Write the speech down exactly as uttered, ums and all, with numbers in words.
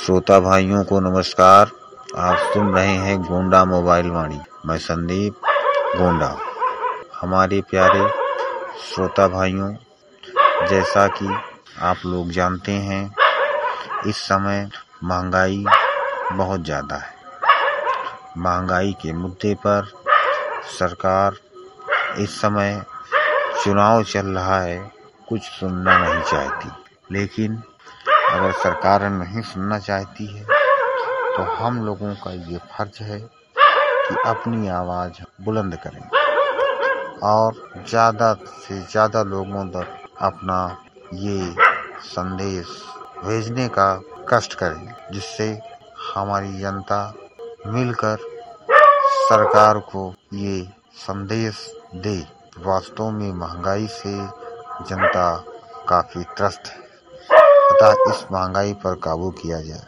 श्रोता भाइयों को नमस्कार। आप सुन रहे हैं गोंडा मोबाइल वाणी। मैं संदीप गोंडा। हमारे प्यारे श्रोता भाइयों, जैसा कि आप लोग जानते हैं, इस समय महंगाई बहुत ज़्यादा है। महंगाई के मुद्दे पर सरकार इस समय चुनाव चल रहा है, कुछ सुनना नहीं चाहती। लेकिन अगर सरकार नहीं सुनना चाहती है तो हम लोगों का ये फर्ज है कि अपनी आवाज़ बुलंद करें और ज़्यादा से ज़्यादा लोगों तक अपना ये संदेश भेजने का कष्ट करें, जिससे हमारी जनता मिलकर सरकार को ये संदेश दे। वास्तव में महंगाई से जनता काफ़ी त्रस्त है, अतः इस महंगाई पर काबू किया जाए।